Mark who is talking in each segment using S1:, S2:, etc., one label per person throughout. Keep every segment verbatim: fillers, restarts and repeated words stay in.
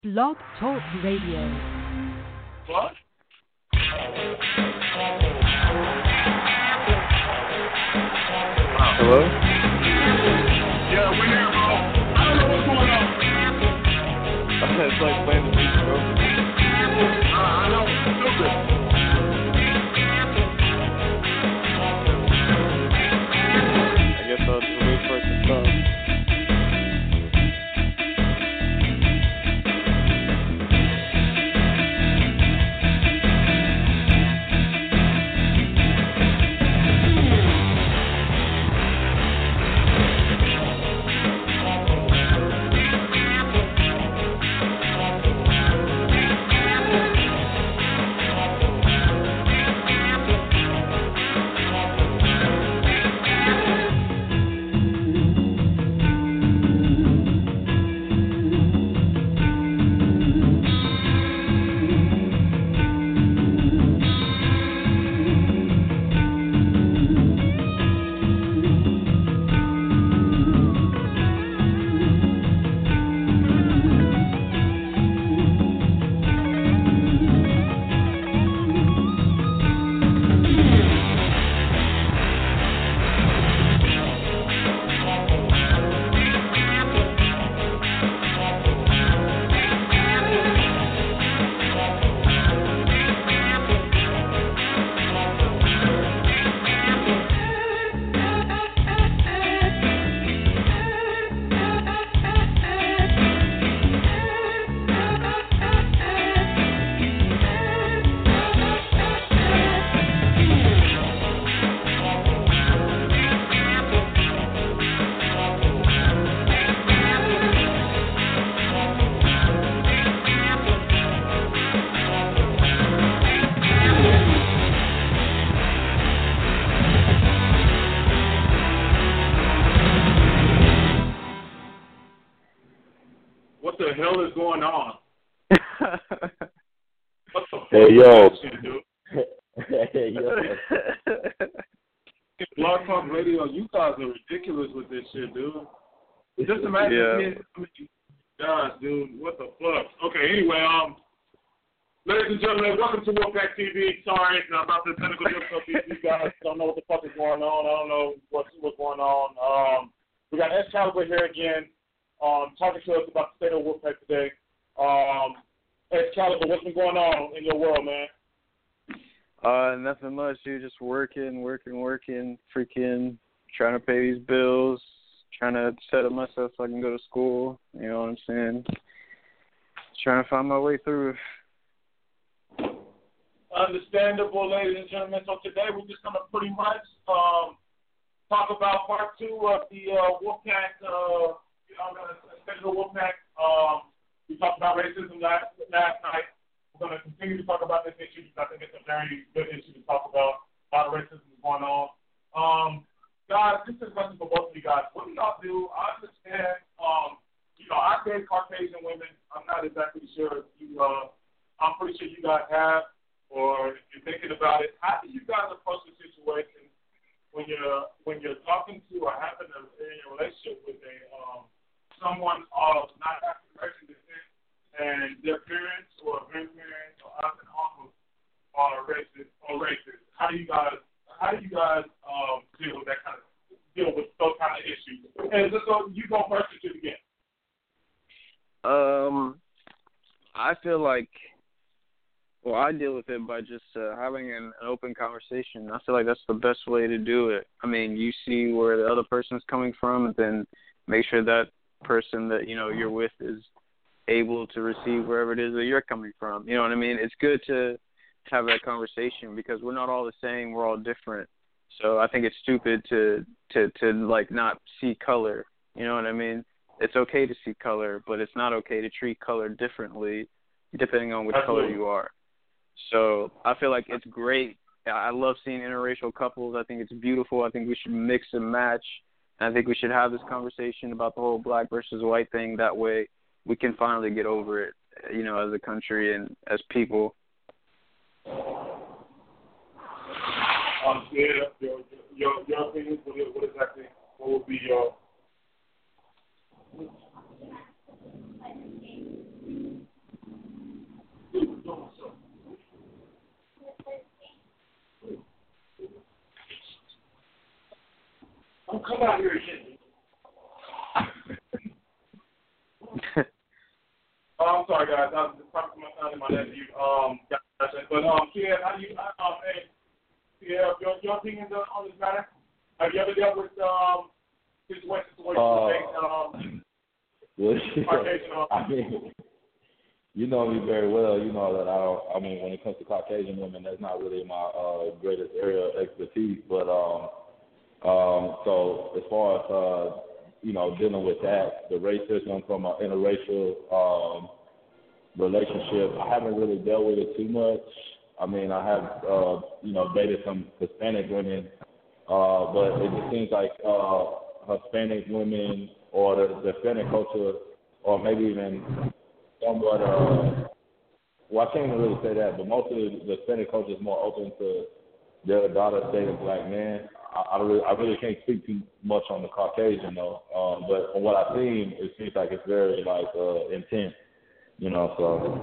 S1: Blog Talk Radio.
S2: What?
S3: Hello?
S2: Yeah, we're here, bro. I don't know what's going on.
S3: It's like playing the beat, bro.
S2: Uh, I know, it's stupid.
S3: I guess I'll just wait for it to stop.
S2: What the hell is going on? What the
S3: Hey,
S2: fuck
S3: yo.
S2: is that shit, dude?
S3: Hey, yo.
S2: Blog Talk Radio, you guys are ridiculous with this shit, dude. Just imagine,
S3: Yeah.
S2: me- I mean, gosh, dude, what the fuck? Okay, anyway, um, ladies and gentlemen, welcome to Wolfpack T V. Sorry about the technical difficulties. You guys don't know what the fuck is going on. I don't know what's what's going on. Um, we got Excalibur here again, um, talking to us about the state of Wolfpack today. Um, Excalibur, what's been going on in your world, man?
S3: Uh, nothing much, dude. Just working, working, working, freaking trying to pay these bills, trying to set up myself so I can go to school. You know what I'm saying? Trying to find my way through.
S2: Understandable, ladies and gentlemen. So today we're just going to pretty much um, talk about part two of the uh, Wolfpack, uh, you know, the state of the Wolfpack. Um, we talked about racism last, last night. We're going to continue to talk about this issue because I think it's a very good issue to talk about. A lot of racism is going on. Um, guys, this is a question for both of you guys. What do y'all do? I understand, um, you know, I date Caucasian women. I'm not exactly sure if you, uh, I'm pretty sure you guys have, or if you're thinking about it. How do you guys approach the situation when you're when you're talking to or having a, in a relationship with a um, someone of not African American descent and their parents or grandparents or aunts and uncles are racist or racist? How do you guys how do you guys um, deal with that kind of deal with those kind of issues? And just so you go first to begin.
S3: Um, I feel like, well, I deal with it by just uh, having an, an open conversation. I feel like that's the best way to do it. I mean, you see where the other person's coming from, and then make sure that person that, you know, you're with is able to receive wherever it is that you're coming from. You know what I mean? It's good to have that conversation because we're not all the same. We're all different. So I think it's stupid to, to, to like, not see color. You know what I mean? It's okay to see color, but it's not okay to treat color differently depending on which
S2: Absolutely.
S3: color you are. So I feel like it's great. I love seeing interracial couples. I think it's beautiful. I think we should mix and match. And I think we should have this conversation about the whole black versus white thing. That way we can finally get over it, you know, as a country and as people.
S2: Um, yeah, your, your, your opinion, what, what exactly, what would be your... Come out here again. Oh, I'm sorry, guys. I was talking to my son and my nephew. Um, but um, Kia, how do you? Um, hey, Kia, your your opinion on this matter? Have you ever dealt with um situations where you think um?
S4: I mean, you know me very well. You know that I don't. I mean, when it comes to Caucasian women, that's not really my uh, greatest area of expertise. But um, um, so as far as uh, you know, dealing with that, the racism from an interracial um, relationship, I haven't really dealt with it too much. I mean, I have uh, you know dated some Hispanic women, uh, but it just seems like uh, Hispanic women or the, the Hispanic culture, or maybe even somewhat, uh, well, I can't even really say that, but most of the, the Hispanic culture is more open to their daughter dating black men. I, I, really, I really can't speak too much on the Caucasian, though, um, but from what I've seen, it seems like it's very, like, uh, intense, you know,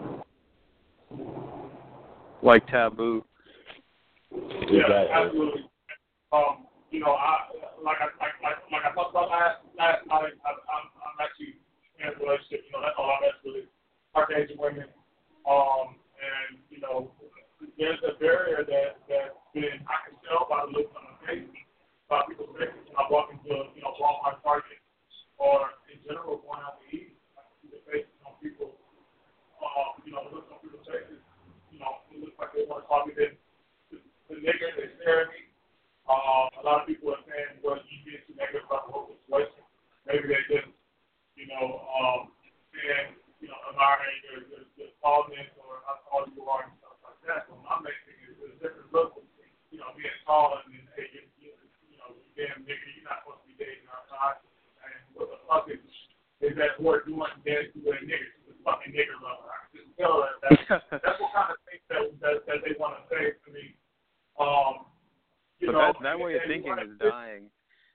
S4: so.
S3: Like taboo.
S2: Yeah,
S4: exactly.
S2: absolutely. Um, you know, I like I like like, like I talked about last last night. I, I'm I'm actually in a relationship. You know, that's all I'm actually Caucasian women. Um, and you know, there's a barrier that that been I can tell by the look on my face, by people's faces when I walk into you know Walmart, Target, or in general going out to eat. I can see the faces on people. Um, you know, the looks on people's faces. You know, it looks like they want to call me the the, the nigger. They stare at me. Um, a lot of people are saying, well, you get too negative about the whole situation. Maybe they just, you know, um, saying, you know, admiring your, your, your tallness or how tall you are and stuff like that. So my main thing is there's a different look between, you know, being tall and then, hey, you, you, you know, you damn nigga, you're not supposed to be dating outside. And what the fuck is, is that word doing dead to a nigger, to the fucking nigger lover? I can just tell that that's, that's what kind of things that, that, that they want to say to me. Um, You
S3: but
S2: know,
S3: that, that way of thinking is dying.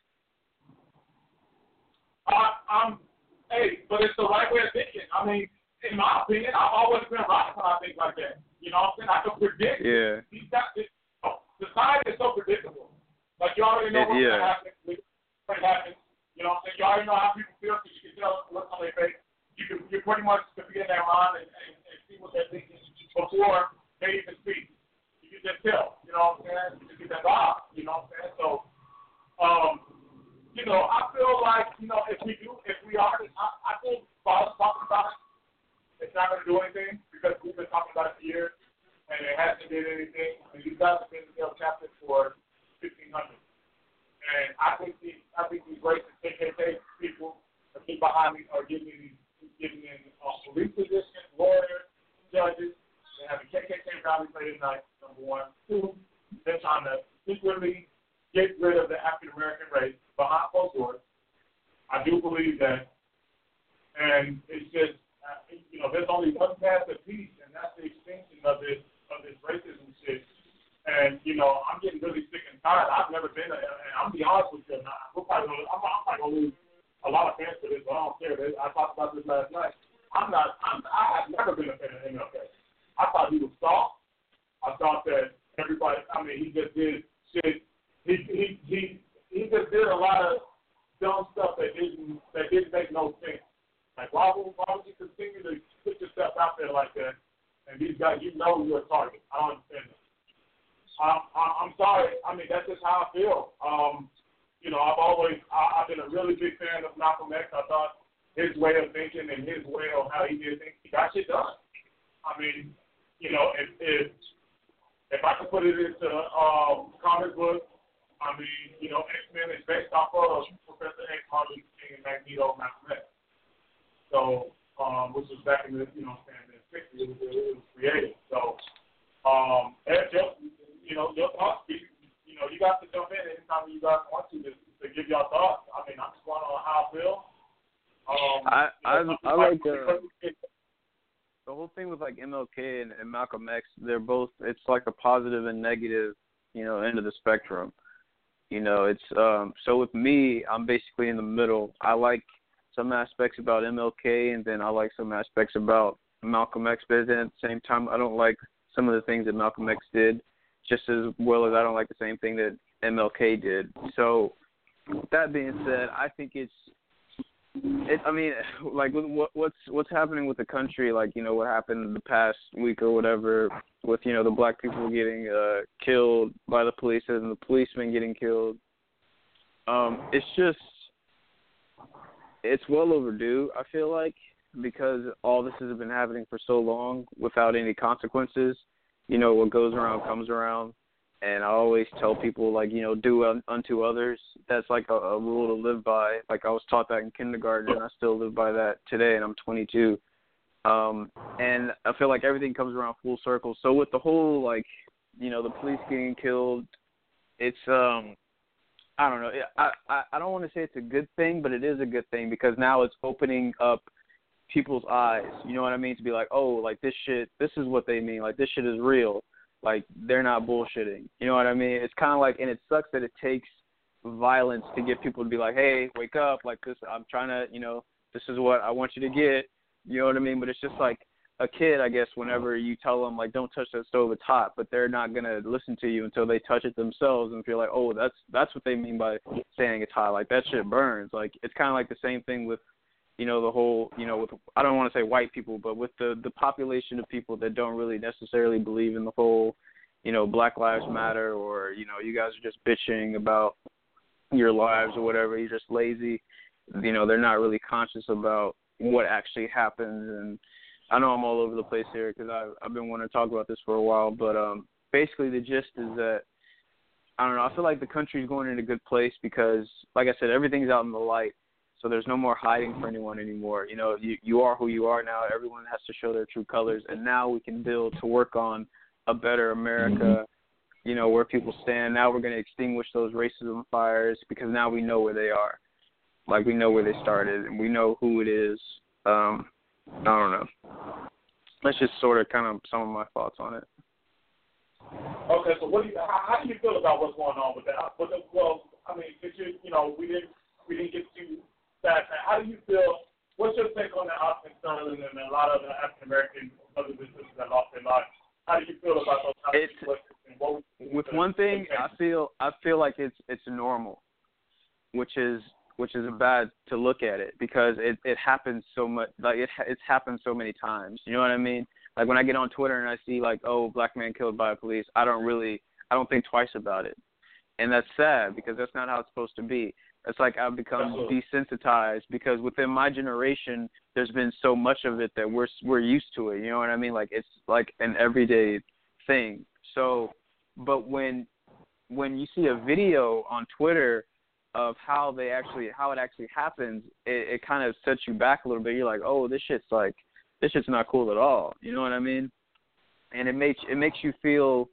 S2: I, I'm, hey, but it's the right way of thinking. I mean, in my opinion, I've always been right when I think like that. You know what I'm saying? I can predict.
S3: Yeah.
S2: He's got this. Oh, society is so predictable. Like, you already know
S3: It,
S2: what's
S3: yeah.
S2: going to happen. When it happens. You know what I'm saying? You already know how people feel because you can tell what's on their face. You can, you pretty much can be in their mind and, and, and see what they're thinking before they even speak. You can just tell, you know what I'm saying? You just get that vibe, you know what I'm saying? So, um, you know, I feel like, you know, if we do, if we are, I, I think Bob's talking about it, it's not going to do anything because we've been talking about it for years and it hasn't did anything. I mean, these guys have been in the captain for fifteen hundred. And I think these, I think these racist K K K people that keep behind me are giving me, giving me uh, police positions, lawyers, judges. They have a K K K rally late at night, number one. Two, they're trying to secretly get rid of the African American race behind closed doors. I do believe that. And it's just, uh, you know, there's only one path of peace, and that's the extinction of this of this racism shit. And, you know, I'm getting really sick and tired. I've never been, a, and I'm going to be honest with you, we're probably gonna, I'm, I'm probably going to lose a lot of fans for this, but I don't care. I talked about this last night. I'm not, I'm, I have never been a fan of M L K. I thought he was soft. I thought that everybody, I mean, he just did shit. He he he he just did a lot of dumb stuff that didn't that didn't make no sense. Like why would why would you continue to put yourself out there like that? And these guys, you know, you're a target. I don't understand that. I'm I'm sorry. I mean, that's just how I feel. Um, you know, I've always I, I've been a really big fan of Malcolm X. I thought his way of thinking and his way of how he did things, he got shit done. I mean, you know, if if if I could put it into um, comic book, I mean, you know, X-Men is based off of Professor X, Martin Luther King, and Magneto, Malcolm X. So, um, which was back in the, you know, in the sixties, it was, it was created. So, um, Ed, just, you know, your thoughts, you know, you got to jump in anytime you guys want to to, to give your thoughts. I mean, I'm just going on how I feel. Um,
S3: I
S2: you know,
S3: I, I like the
S2: the
S3: the whole thing with like M L K and, and Malcolm X. They're both. It's like a positive and negative, you know, end of the spectrum. You know, it's um. So with me, I'm basically in the middle. I like some aspects about M L K, and then I like some aspects about Malcolm X. But then at the same time, I don't like some of the things that Malcolm X did, just as well as I don't like the same thing that M L K did. So that being said, I think it's it. I mean, like what what's what's happening with the country, like you know what happened the past week or whatever, with you know the black people getting uh, killed by the police and the policemen getting killed. Um, it's just it's well overdue. I feel like because all this has been happening for so long without any consequences. You know, what goes around comes around. And I always tell people, like, you know, do un- unto others. That's like a, a rule to live by. Like, I was taught that in kindergarten, and I still live by that today, and I'm twenty-two. Um, and I feel like everything comes around full circle. So with the whole, like, you know, the police getting killed, it's, um, I don't know. I, I, I don't want to say it's a good thing, but it is a good thing because now it's opening up people's eyes. You know what I mean? To be like, oh, like, this shit, this is what they mean. Like, this shit is real. Like, they're not bullshitting. You know what I mean? It's kind of like, and it sucks that it takes violence to get people to be like, hey, wake up. Like, this, I'm trying to, you know, this is what I want you to get. You know what I mean? But it's just like a kid, I guess, whenever you tell them, like, don't touch that stove, it's hot. But they're not going to listen to you until they touch it themselves and feel like, oh, that's that's what they mean by saying it's hot. Like, that shit burns. Like, it's kind of like the same thing with, you know, the whole, you know, with, I don't want to say white people, but with the, the population of people that don't really necessarily believe in the whole, you know, Black Lives Matter or, you know, you guys are just bitching about your lives or whatever. You're just lazy. You know, they're not really conscious about what actually happens. And I know I'm all over the place here because I've, I've been wanting to talk about this for a while. But um, basically the gist is that, I don't know, I feel like the country's going in a good place because, like I said, everything's out in the light. So there's no more hiding for anyone anymore. You know, you, you are who you are now. Everyone has to show their true colors. And now we can build to work on a better America, you know, where people stand. Now we're going to extinguish those racism fires because now we know where they are. Like, we know where they started and we know who it is. Um, I don't know. That's just sort of kind of some of my thoughts on it.
S2: Okay, so what do you, how, how do you feel about what's going on with that? With the, well, I mean, did you, you know, we didn't, we didn't get to that. How do you feel? What's your take on the Austin Sterling and a lot of the African American brothers and sisters that lost their lives? How do you feel about those types
S3: it's,
S2: of situations? What
S3: with one thing, I feel I feel like it's it's normal, which is which is bad to look at it because it, it happens so much. Like it it's happened so many times. You know what I mean? Like when I get on Twitter and I see like, oh, black man killed by police, I don't really I don't think twice about it, and that's sad because that's not how it's supposed to be. It's like I've become desensitized because within my generation, there's been so much of it that we're we're used to it. You know what I mean? Like it's like an everyday thing. So, but when when you see a video on Twitter of how they actually how it actually happens, it, it kind of sets you back a little bit. You're like, oh, this shit's like this shit's not cool at all. You know what I mean? And it makes it makes you feel.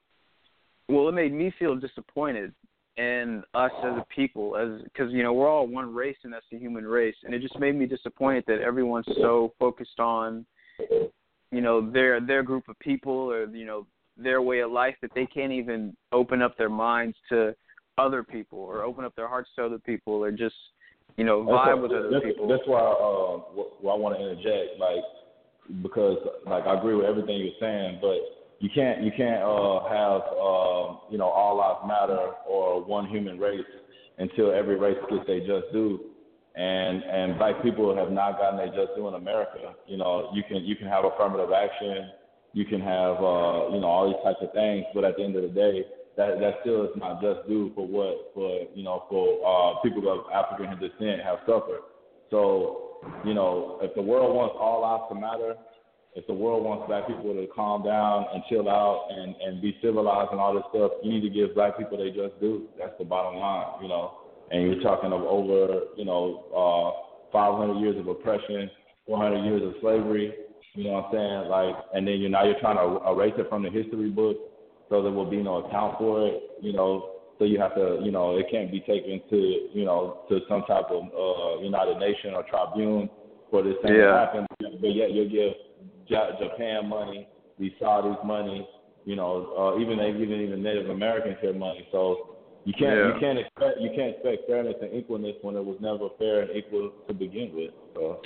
S3: Well, it made me feel disappointed. And us as a people, as because, you know, we're all one race, and that's the human race. And it just made me disappointed that everyone's so focused on, you know, their their group of people or, you know, their way of life that they can't even open up their minds to other people or open up their hearts to other people or just, you know, vibe with other
S4: that's,
S3: people.
S4: That's why, uh, why I want to interject, like, because, like, I agree with everything you're saying, but You can't you can't uh, have uh, you know all lives matter or one human race until every race gets their just due, and and black people have not gotten their just due in America. You know you can you can have affirmative action, you can have uh, you know all these types of things, but at the end of the day, that that still is not just due for what for you know for uh, people of African descent have suffered. So you know if the world wants all lives to matter. If the world wants black people to calm down and chill out and, and be civilized and all this stuff, you need to give black people they just do. That's the bottom line, you know. And you're talking of over, you know, uh, five hundred years of oppression, four hundred years of slavery, you know what I'm saying? Like, and then you now you're trying to erase it from the history book so there will be no account for it, you know. So you have to, you know, it can't be taken to, you know, to some type of uh, United Nation or tribune for this thing
S3: yeah.
S4: to happen. But yet you'll give Japan money, these Saudis money, you know, uh, even they even even Native Americans have money. So you can't
S3: yeah.
S4: you can't expect you can't expect fairness and equalness when it was never fair and equal to begin with. So.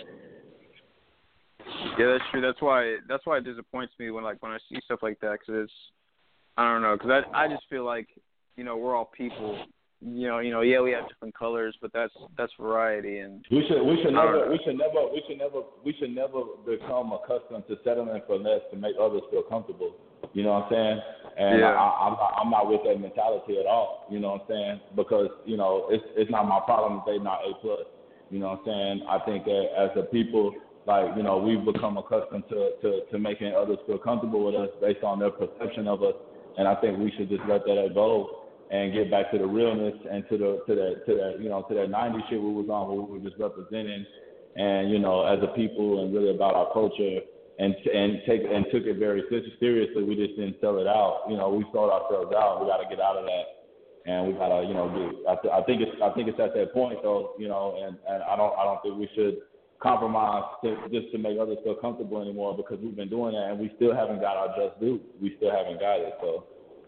S3: Yeah, that's true. That's why that's why it disappoints me when like when I see stuff like that because it's I don't know because I I just feel like you know we're all people you know, you know, yeah, we have different colors, but that's that's variety. And
S4: we should we should never
S3: know.
S4: we should never we should never we should never become accustomed to settling for less to make others feel comfortable. You know what I'm saying? And
S3: yeah.
S4: I, I'm not, I'm not with that mentality at all. You know what I'm saying? Because you know it's it's not my problem if they not A plus. You know what I'm saying? I think that as a people, like you know, we've become accustomed to, to, to making others feel comfortable with us based on their perception of us, and I think we should just let that go and get back to the realness and to the to that to that you know to that nineties shit we was on, where we were just representing, and you know, as a people and really about our culture. And and take and took it very seriously. We just didn't sell it out. You know, we sold ourselves out. We got to get out of that, and we got to, you know, get. I, th- I think it's I think it's at that point though. You know, and, and I don't I don't think we should compromise to, just to make others feel comfortable anymore, because we've been doing that and we still haven't got our just due. We still haven't got it. So.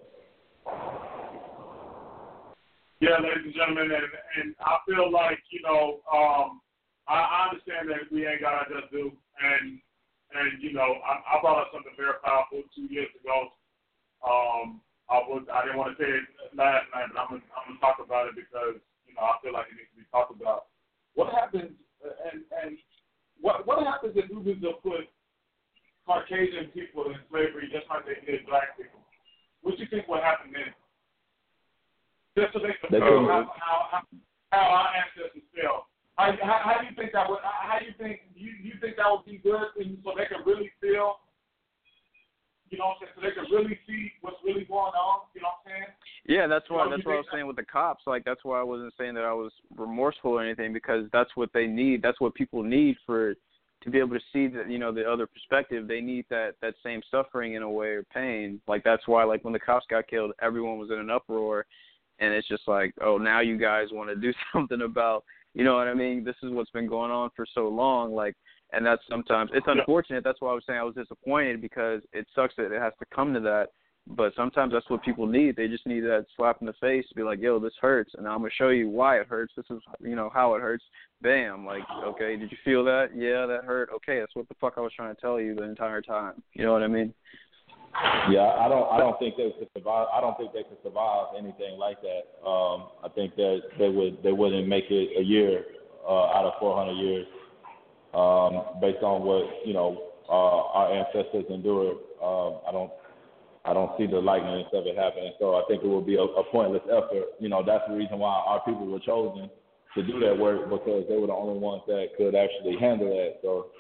S2: Yeah, ladies and gentlemen, and, and I feel like you know um, I, I understand that we ain't got our just due, and. And, you know, I, I brought up something very powerful two years ago. Um, I was I didn't want to say it last night, but I'm going I'm to talk about it because, you know, I feel like it needs to be talked about. What happens, and, and what what happens if we was to put Caucasian people in slavery just like they did black people? What do you think would happen then? Just so they can feel how, how, how, how our ancestors felt. How, how, how do you think that would? How do you think you, you think that would be good, and so they can really feel, you know, what I'm saying, so they can really see what's really going on. You know what I'm saying?
S3: Yeah, that's why.
S2: You know,
S3: that's what I was
S2: that?
S3: saying with the cops. Like that's why I wasn't saying that I was remorseful or anything, because that's what they need. That's what people need for to be able to see that, you know, the other perspective. They need that that same suffering in a way, or pain. Like that's why, like when the cops got killed, everyone was in an uproar, and it's just like, oh, now you guys want to do something about. You know what I mean? This is what's been going on for so long, like, and that's sometimes it's unfortunate. That's why I was saying I was disappointed, because it sucks that it has to come to that. But sometimes that's what people need. They just need that slap in the face to be like, "Yo, this hurts," and I'm gonna show you why it hurts. This is, you know, how it hurts. Bam, like, okay, did you feel that? Yeah, that hurt. Okay, that's what the fuck I was trying to tell you the entire time. You know what I mean?
S4: Yeah, I don't. I don't think they could survive. I don't think they could survive anything like that. Um, I think that they would. They wouldn't make it a year uh, out of four hundred years, um, based on what you know uh, our ancestors endured. Um, I don't. I don't see the likeness of it happening. So I think it would be a, a pointless effort. You know, that's the reason why our people were chosen to do that work, because they were the only ones that could actually handle that. So.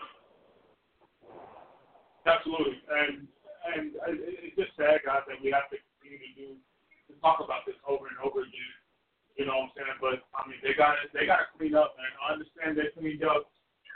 S2: Absolutely, and. And it's just sad, guys, that we have to continue to do to talk about this over and over again. You know what I'm saying? But I mean, they got they got to clean up, man. I understand they cleaned up.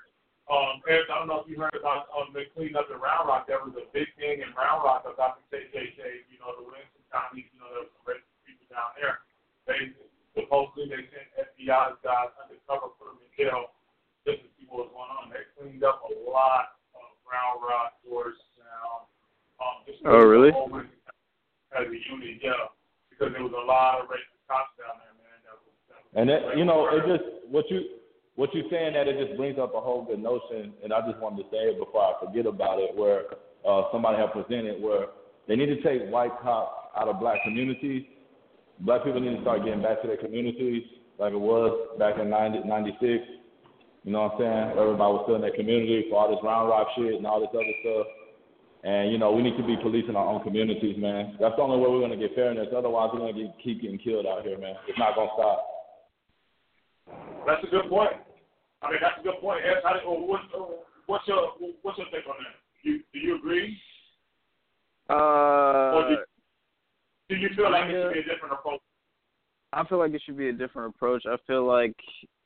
S2: Um, Eric, I don't know if you heard about um, they cleaned up in Round Rock. There was a big thing in Round Rock about the K K K. You know, the Williamson County. You know, there was some racist people down there. They supposedly they sent F B I guys undercover, put them in jail just to see what was going on. They cleaned up a lot of Round Rock, Georgetown. Um,
S3: oh, really?
S2: As a unit, yeah, because there was a lot of racist cops down there, man. That was, that was
S4: and that, you know, it just what you what you saying that it just brings up a whole good notion, and I just wanted to say it before I forget about it, where uh, somebody had presented where they need to take white cops out of black communities. Black people need to start getting back to their communities like it was back in ninety, ninety-six. You know what I'm saying? Everybody was still in their community for all this Round Rock shit and all this other stuff. And, you know, we need to be policing our own communities, man. That's the only way we're going to get fairness. Otherwise, we're going to get, keep getting killed out here, man. It's not going to stop.
S2: That's a good point. I mean, that's a good point. Ed, how, what's, what's, your, what's your take on that? You, do you agree?
S3: Uh,
S2: or do, do you feel like
S3: yeah.
S2: it should be a different approach?
S3: I feel like it should be a different approach. I feel like,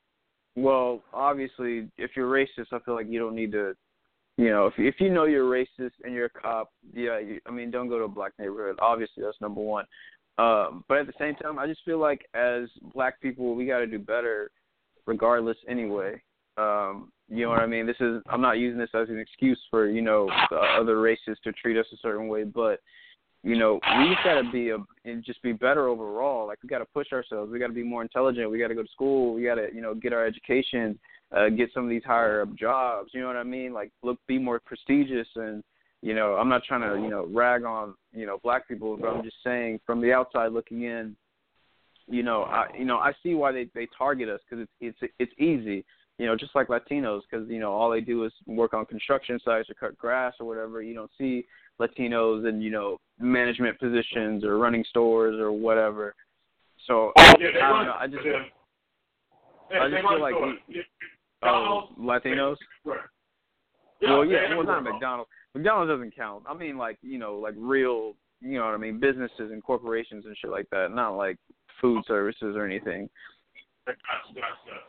S3: well, obviously, if you're racist, I feel like you don't need to, you know, if if you know you're racist and you're a cop, yeah, you, I mean, don't go to a black neighborhood. Obviously, that's number one. Um, but at the same time, I just feel like as black people, we got to do better regardless anyway. Um, you know what I mean? This is I'm not using this as an excuse for, you know, the other races to treat us a certain way, but, you know, we just got to be a, and just be better overall. Like, we got to push ourselves. We got to be more intelligent. We got to go to school. We got to, you know, get our education. Uh, get some of these higher up jobs, you know what I mean? Like, look, be more prestigious. And, you know, I'm not trying to, you know, rag on, you know, black people, but I'm just saying from the outside looking in, you know, I you know I see why they, they target us because it's it's it's easy. You know, just like Latinos, because, you know, all they do is work on construction sites or cut grass or whatever. You don't see Latinos in, you know, management positions or running stores or whatever. So,
S2: Oh,
S3: I,
S2: yeah, they
S3: I don't
S2: run,
S3: know. I just,
S2: yeah. Yeah,
S3: I just feel like, we, oh, Latinos?
S2: Right.
S3: Well, yeah, well, not McDonald's. McDonald's doesn't count. I mean, like, you know, like real, you know what I mean, businesses and corporations and shit like that, not like food services or anything.
S2: That's, that's, that's.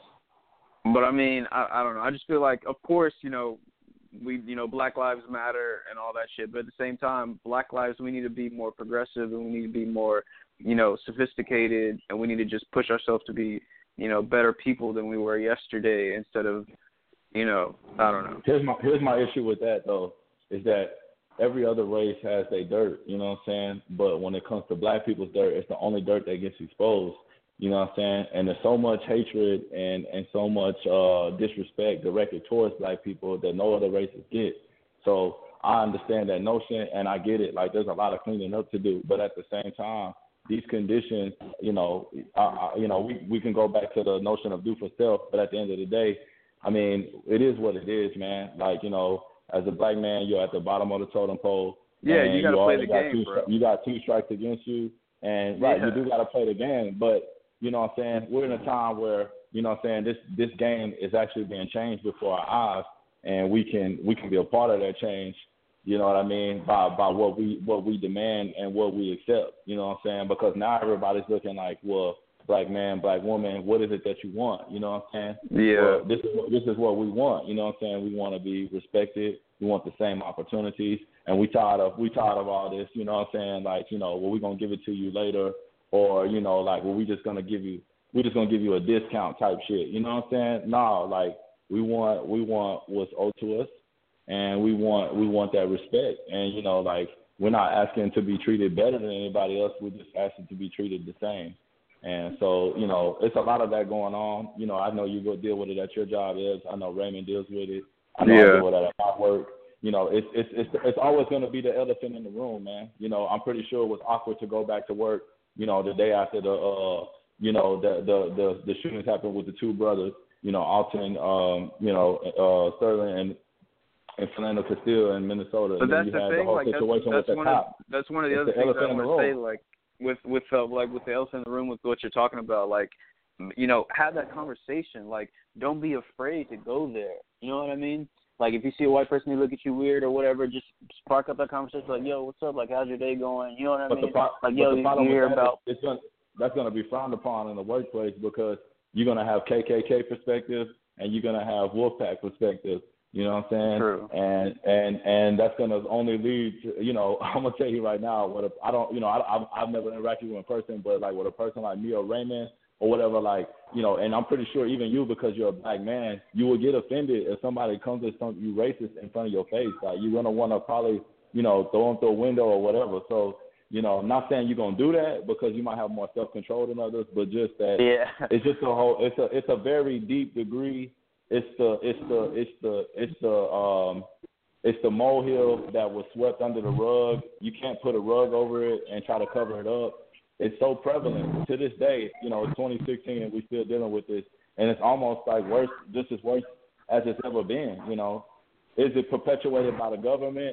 S3: But I mean, I, I don't know. I just feel like, of course, you know, we, you know, Black Lives Matter and all that shit. But at the same time, Black lives, we need to be more progressive and we need to be more, you know, sophisticated, and we need to just push ourselves to be, you know, better people than we were yesterday instead of, you know, I don't know.
S4: Here's my here's my issue with that though, is that every other race has their dirt. You know what I'm saying? But when it comes to Black people's dirt, it's the only dirt that gets exposed. You know what I'm saying? And there's so much hatred and, and so much uh, disrespect directed towards Black people that no other races get. So I understand that notion, and I get it. Like, there's a lot of cleaning up to do. But at the same time, these conditions, you know, I, I, you know, we, we can go back to the notion of do for self. But at the end of the day, I mean, it is what it is, man. Like, you know, as a Black man, you're at the bottom of the totem pole.
S3: Yeah, you got to play the game,
S4: two,
S3: bro.
S4: You got two strikes against you. And, right,
S3: yeah.
S4: you do got to play the game. But you know what I'm saying? We're in a time where, you know what I'm saying, this this game is actually being changed before our eyes, and we can we can be a part of that change, you know what I mean, by by what we what we demand and what we accept, you know what I'm saying? Because now everybody's looking like, well, Black man, Black woman, what is it that you want? You know what I'm saying?
S3: Yeah.
S4: Well, this is what, this is what we want, you know what I'm saying? We want to be respected. We want the same opportunities, and we tired of we tired of all this, you know what I'm saying? Like, you know, well, we're gonna give it to you later. Or, you know, like, well, we just gonna give you, we're just gonna give you a discount type shit. You know what I'm saying? No, like, we want, we want what's owed to us, and we want, we want that respect. And you know, like, we're not asking to be treated better than anybody else. We're just asking to be treated the same. And so, you know, it's a lot of that going on. You know, I know you go deal with it at your job. Is I know Raymond deals with it. I know
S3: yeah.
S4: I deal with it at my work. You know, it's it's it's it's always going to be the elephant in the room, man. You know, I'm pretty sure it was awkward to go back to work, you know, the day after the, uh, you know, the, the, the, the shootings happened with the two brothers, you know, Alton, um, you know, uh, Sterling and, and Philando Castile in Minnesota.
S3: But
S4: and
S3: that's
S4: then you
S3: the
S4: had
S3: thing,
S4: the whole
S3: like,
S4: situation
S3: that's, that's,
S4: with the
S3: one
S4: cop.
S3: of, that's one of the
S4: it's
S3: other
S4: the
S3: things I
S4: elephant in the
S3: want to say,
S4: room.
S3: like, with, with, uh, like, with the elephant in the room, with what you're talking about, like, you know, have that conversation. Like, don't be afraid to go there. You know what I mean? Like, if you see a white person who look at you weird or whatever, just spark up that conversation. Like, yo, what's up? Like, how's your day going? You know what I
S4: but
S3: mean?
S4: The pro-
S3: like, yo, you, you hear about...
S4: It's gonna, that's going to be frowned upon in the workplace because you're going to have K K K perspective and you're going to have Wolfpack perspective. You know what I'm saying?
S3: True.
S4: And and and that's going to only lead to, you know, I'm going to tell you right now, what a, I don't, you know, I, I've, I've never interacted with a person, but like with a person like me or Raymond or whatever, like, you know, and I'm pretty sure even you, because you're a Black man, you will get offended if somebody comes at some you racist in front of your face. Like, you're going to want to probably, you know, throw them through a window or whatever. So, you know, I'm not saying you're going to do that because you might have more self-control than others, but just that
S3: yeah.
S4: it's just a whole, it's a, it's a very deep degree. It's the, it's the, it's the, it's the, um, it's the molehill that was swept under the rug. You can't put a rug over it and try to cover it up. It's so prevalent to this day. You know, it's twenty sixteen and we're still dealing with this, and it's almost like worse, just as worse as it's ever been. You know, is it perpetuated by the government?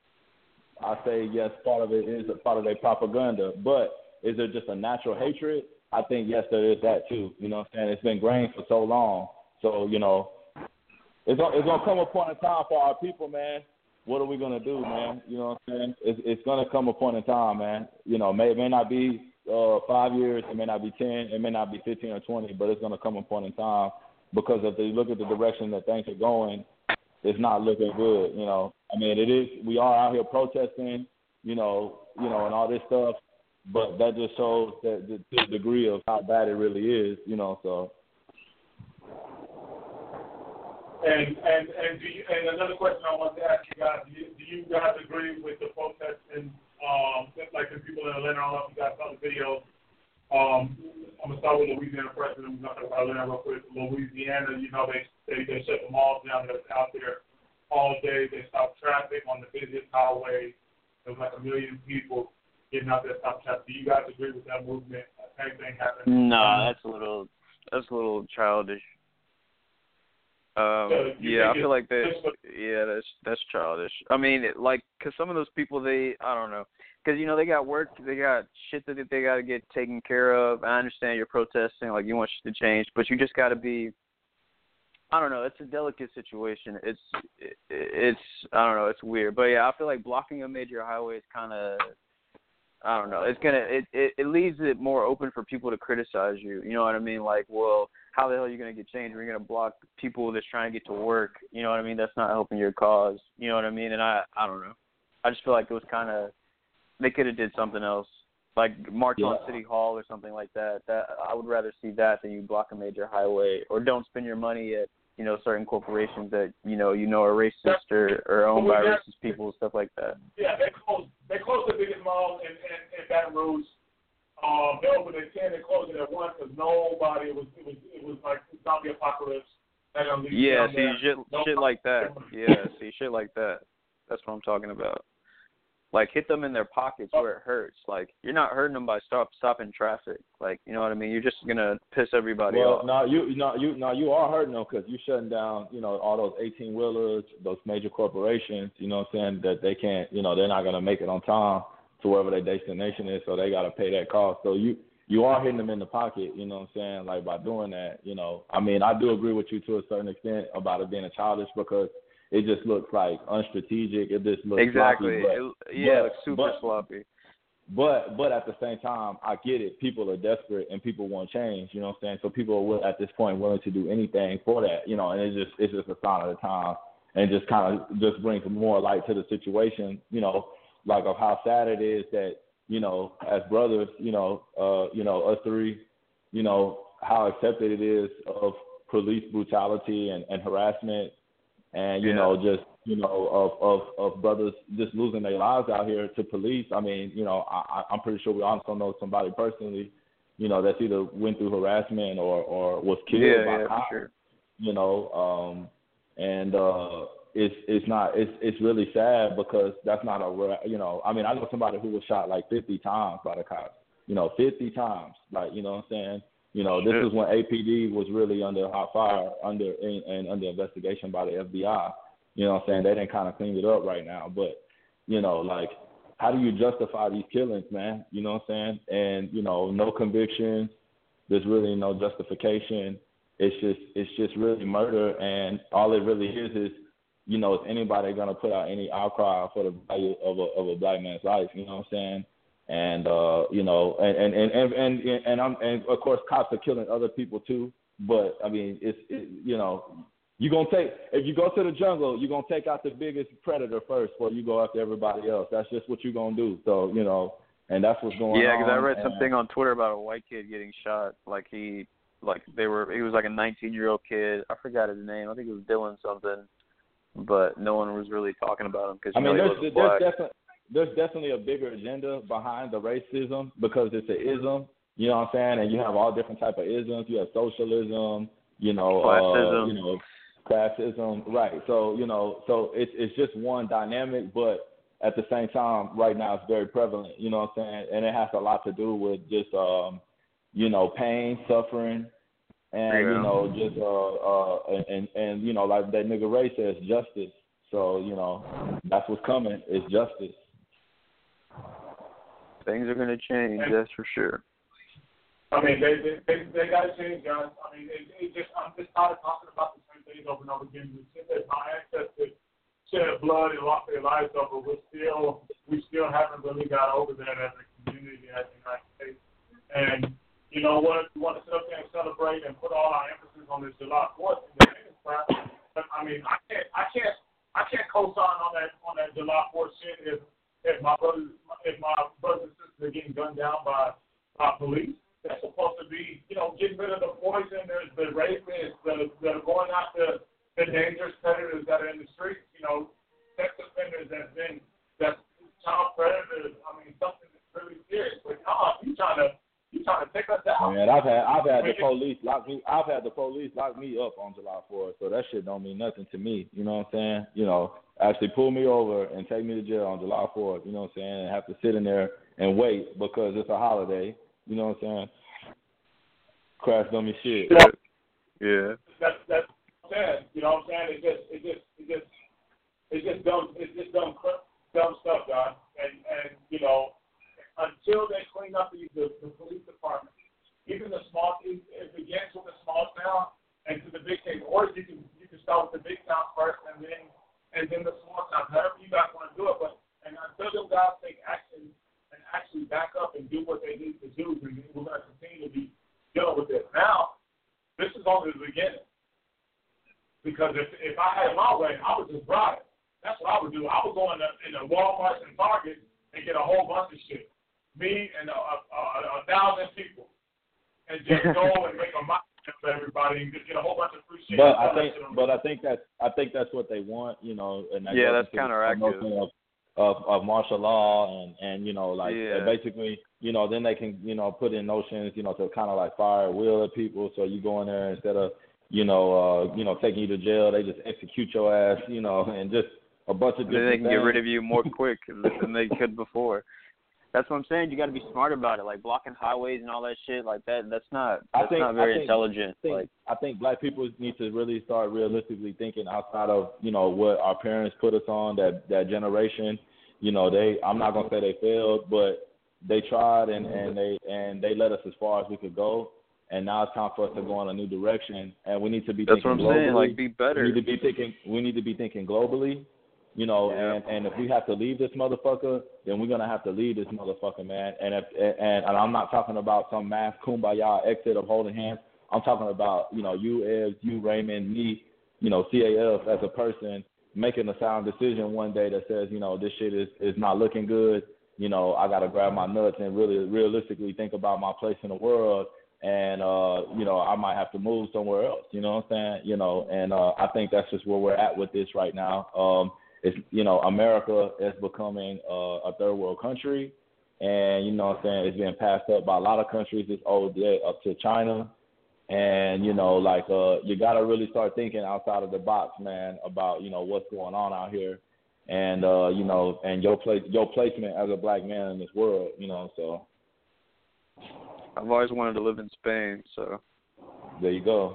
S4: I say yes. Part of it is a part of their propaganda, but is there just a natural hatred? I think yes, there is that too. You know what I'm saying? It's been ingrained for so long. So you know, it's it's gonna come a point in time for our people, man. What are we gonna do, man? You know what I'm saying? It's it's gonna come a point in time, man. You know, may it may not be uh, five years, it may not be ten, it may not be fifteen or twenty, but it's gonna come a point in time because if they look at the direction that things are going, it's not looking good. You know, I mean, it is. We are out here protesting, you know, you know, and all this stuff, but that just shows that the, the degree of how bad it really is. You know, so.
S2: And and and do you, and another question I want to ask you guys: Do you, do you guys agree with the protesting? Um, like the people in Atlanta, I don't know if you guys saw the video. Um, I'm gonna start with Louisiana president. We're gonna talk about Atlanta real quick. Louisiana, you know, they they they shut the malls down. They're out there all day. They stopped traffic on the busiest highway. There was like a million people getting out there, stop traffic. Do you guys agree with that movement? same thing happening.
S3: No, nah, that's a little that's a little childish. Um,
S2: so
S3: yeah, I feel like that. Yeah, that's that's childish. I mean, it, like, cause some of those people, they, I don't know, cause you know they got work, they got shit that they got to get taken care of. I understand you're protesting, like you want shit to change, but you just got to be. I don't know. It's a delicate situation. It's it, it's I don't know. It's weird, but yeah, I feel like blocking a major highway is kind of. I don't know. It's gonna it, it it leaves it more open for people to criticize you. You know what I mean? Like, well, how the hell are you gonna get change? We're gonna block people that's trying to get to work. You know what I mean? That's not helping your cause. You know what I mean? And I I don't know. I just feel like it was kind of they could have did something else, like march
S4: yeah.
S3: on City Hall or something like that. That I would rather see that than you block a major highway, or don't spend your money at you know certain corporations that you know you know are racist or, or owned by racist people, stuff like that.
S2: Yeah, they closed they closed the biggest mall in in, in Baton Rouge. Um, they opened at ten and closed it at one because nobody it was it was it was like zombie apocalypse.
S3: Yeah, see shit no, shit like that. Yeah, see shit like that. That's what I'm talking about. Like, hit them in their pockets where it hurts. Like, you're not hurting them by stop stopping traffic. Like, you know what I mean? You're just gonna piss everybody
S4: well,
S3: off.
S4: Well, no, you, no, you, no, you are hurting them because you're shutting down, you know, all those eighteen wheelers, those major corporations. You know what I'm saying? That they can't, you know, they're not gonna make it on time to wherever their destination is, so they gotta pay that cost. So you, you are hitting them in the pocket. You know what I'm saying? Like by doing that, you know. I mean, I do agree with you to a certain extent about it being a childish because. It just looks like unstrategic. It just looks
S3: exactly.
S4: sloppy. But,
S3: it, yeah,
S4: but,
S3: it's super
S4: but,
S3: sloppy.
S4: But but at the same time, I get it. People are desperate and people want change. You know what I'm saying? So people are will, at this point willing to do anything for that. You know, and it's just it's just a sign of the time, and just kind of just brings more light to the situation. You know, like of how sad it is that you know as brothers, you know, uh, you know us three, you know how accepted it is of police brutality and, and harassment. And, you
S3: yeah.
S4: know, just, you know, of, of, of brothers just losing their lives out here to police. I mean, you know, I, I'm pretty sure we also know somebody personally, you know, that's either went through harassment or, or was killed
S3: yeah,
S4: by
S3: yeah,
S4: cops,
S3: for sure.
S4: you know, um, and uh, it's it's not, it's it's really sad because that's not a, you know, I mean, I know somebody who was shot like fifty times by the cops, you know, fifty times, like, you know what I'm saying? You know, this is when A P D was really under hot fire, under and, and under investigation by the F B I. You know what I'm saying? They didn't kind of clean it up right now. But, you know, like, how do you justify these killings, man? You know what I'm saying? And, you know, no convictions. There's really no justification. It's just it's just really murder. And all it really is is, you know, is anybody going to put out any outcry for the value of a, of a black man's life? You know what I'm saying? And uh, you know, and and and and and, and, I'm, and of course, cops are killing other people too. But I mean, it's it, you know, you gonna take if you go to the jungle, you're gonna take out the biggest predator first, before you go after everybody else. That's just what you're gonna do. So you know, and that's what's going
S3: yeah,
S4: on.
S3: Yeah, because I read
S4: and,
S3: something on Twitter about a white kid getting shot. Like he, like they were, he was like a nineteen year old kid. I forgot his name. I think it was Dylan something. But no one was really talking about him because
S4: I mean,
S3: know,
S4: there's
S3: he
S4: there's
S3: black.
S4: definitely. There's definitely a bigger agenda behind the racism because it's an ism, you know what I'm saying? And you have all different type of isms. You have socialism, you know,
S3: classism.
S4: Uh, you know, classism, right? So you know, so it's it's just one dynamic, but at the same time, right now it's very prevalent. You know what I'm saying? And it has a lot to do with just um, you know, pain, suffering, and
S3: yeah.
S4: you know, just uh, uh, and, and and you know, like that nigga Ray says, justice. So you know, that's what's coming is justice.
S3: Things are going to change, and, that's for sure.
S2: I mean, they they they, they got to change, guys. I mean, it, it just I'm just tired of talking about the same things over and over again. We see that my ancestors shed blood and lost their lives over. We still we still haven't really got over that as a community as the United States. And you know what? We want to sit up there and celebrate and put all our emphasis on this July fourth and the latest crap. But I mean, I can't I can't I can't co-sign on that on that July fourth shit if. If my brothers, if my brothers and sisters are getting gunned down by, by police, that's supposed to be, you know, getting rid of the poisoners, the rapists, the, that are going after the dangerous predators that are in the streets. You know, sex offenders that's been, that's child predators. I mean, something that's really serious. But no, you trying to, you trying to take us out.
S4: Man, I've had, I've had the police lock me, I've had the police lock me up on July fourth. So that shit don't mean nothing to me. You know what I'm saying? You know. Actually pull me over and take me to jail on July fourth, you know what I'm saying, and have to sit in there and wait because it's a holiday, you know what I'm saying? Crash dummy shit.
S2: You know,
S3: yeah.
S2: That's that's what I'm saying. You know what I'm saying? It's just it's just it's just it's just dumb it's just dumb dumb stuff, guys. And and you know, until they clean up the the, the police department, even the small it, it begins with the small town and to the big town. Or you can you can start with the big town first and then and then the small town. However you guys want to do it, but and until them guys take action and actually back up and do what they need to do, we're going to continue to be dealing with this. Now, this is only the beginning. Because if if I had my way, I would just bribe it. That's what I would do. I would go in the, in the Walmart and Target and get a whole bunch of shit. Me and a, a, a, a thousand people. And just go and make a mock for everybody and just get a whole bunch of free shit.
S4: But I think, but I think that's I think that's what they want, you know. And that
S3: yeah,
S4: goes
S3: that's counteractive.
S4: Of, of martial law and, and you know, like
S3: yeah.
S4: basically, you know, then they can, you know, put in notions, you know, to kind of like fire at will at people. So you go in there instead of, you know, uh, you know, taking you to jail, they just execute your ass, you know, and just a bunch of different
S3: Then they can
S4: things.
S3: get rid of you more quick than they could before. That's what I'm saying. You got to be smart about it, like blocking highways and all that shit like that. That's not. That's
S4: I think,
S3: not very
S4: I think,
S3: intelligent.
S4: I think,
S3: like
S4: I think black people need to really start realistically thinking outside of, you know, what our parents put us on, that that generation. You know, they. I'm not gonna say they failed, but they tried and, and they and they led us as far as we could go. And now it's time for us to go in a new direction. And we need to be
S3: that's
S4: thinking
S3: what I'm
S4: globally.
S3: saying. Like, be better.
S4: We need to be thinking. We need to be thinking globally. You know,
S3: yeah.
S4: and, and if we have to leave this motherfucker, then we're gonna have to leave this motherfucker, man. And if and, and I'm not talking about some mass kumbaya exit of holding hands. I'm talking about, you know, you, Ed, you, Raymond, me, you know, C A F as a person making a sound decision one day that says, you know, this shit is, is not looking good. You know, I gotta grab my nuts and really realistically think about my place in the world. And, uh, you know, I might have to move somewhere else. You know what I'm saying? You know, and uh, I think that's just where we're at with this right now. Um, It's, you know, America is becoming uh, a third world country, and, you know what I'm saying, it's being passed up by a lot of countries. It's owed up to China, and, you know, like, uh, you got to really start thinking outside of the box, man, about, you know, what's going on out here, and, uh, you know, and your place, your placement as a black man in this world, you know, so.
S3: I've always wanted to live in Spain, so.
S4: There you go.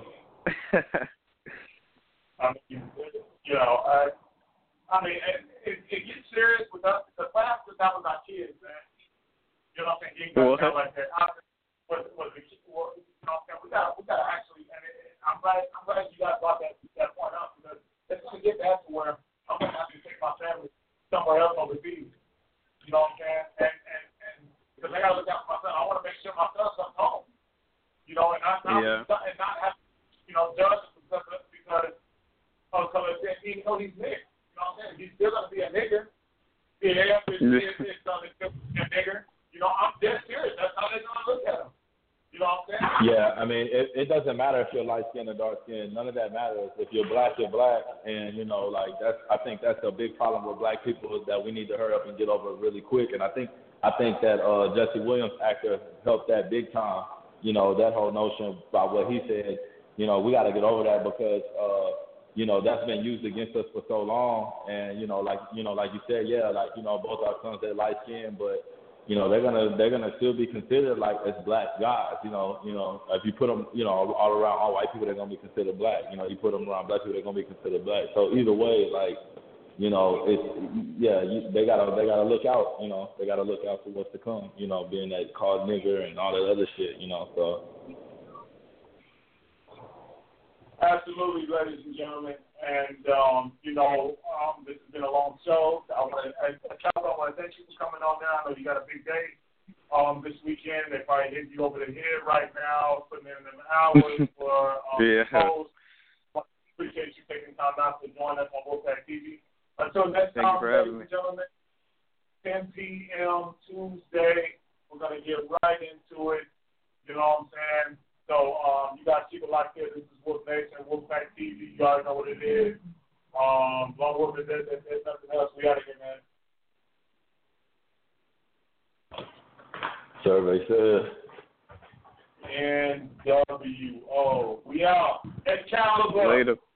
S2: I mean, you know, I... I mean, it, it, it gets serious with us. The class was that with our kids, man. You know what I'm saying? You know, like that. I, was, was the, well, you know what I'm saying? We got, we got to actually. And it, I'm glad, I'm glad you guys brought that that point up because it's going to get back to where I'm going to have to take my family somewhere else overseas. You know what I'm saying? And and and because I got to look out for my son. I want to make sure my son comes home. You know, and not not
S3: yeah.
S2: and not have you know judge because because oh, because he know he's there. You know what I'm saying? He's still going to be a nigger. Yeah, it's, it's, it's going to be a nigger. You know, I'm dead serious. That's how they're going to look at him. You know what I'm saying?
S4: Yeah, I mean, it, it doesn't matter if you're light skinned or dark skinned. None of that matters. If you're black, you're black. And, you know, like, that's, I think that's a big problem with black people is that we need to hurry up and get over it really quick. And I think, I think that uh, Jesse Williams actor helped that big time. You know, that whole notion about what he said, you know, we got to get over that because, uh, you know, that's been used against us for so long. And, you know, like, you know, like you said, yeah, like, you know, both our sons, they're light skinned, but, you know, they're going to, they're going to still be considered like as black guys, you know, you know, if you put them, you know, all around all white people, they're going to be considered black. You know, you put them around black people, they're going to be considered black. So either way, like, you know, it's, yeah, you, they got to, they got to look out, you know, they got to look out for what's to come, you know, being that called nigger and all that other shit, you know, so.
S2: Absolutely, ladies and gentlemen. And, um, you know, um, this has been a long show. I want to, I, I want to thank you for coming on now. I know you got a big day um, this weekend. They probably hit you over the head right now, putting in them hours for um,
S3: yeah.
S2: shows. Appreciate you taking time out to join us on Wolfpack T V. Until next
S3: thank
S2: time,
S3: you for
S2: ladies
S3: having
S2: and
S3: me.
S2: gentlemen, ten p.m. Tuesday. We're going to get right into it. You know what I'm saying? So um, you guys keep it locked there. This is Wolf Nation, Wolfpack T V. You already know what it is. Um, long work with this. If there's nothing else, we out of here, man.
S4: Survey says.
S2: N W O. We out. Excalibur.
S3: Later.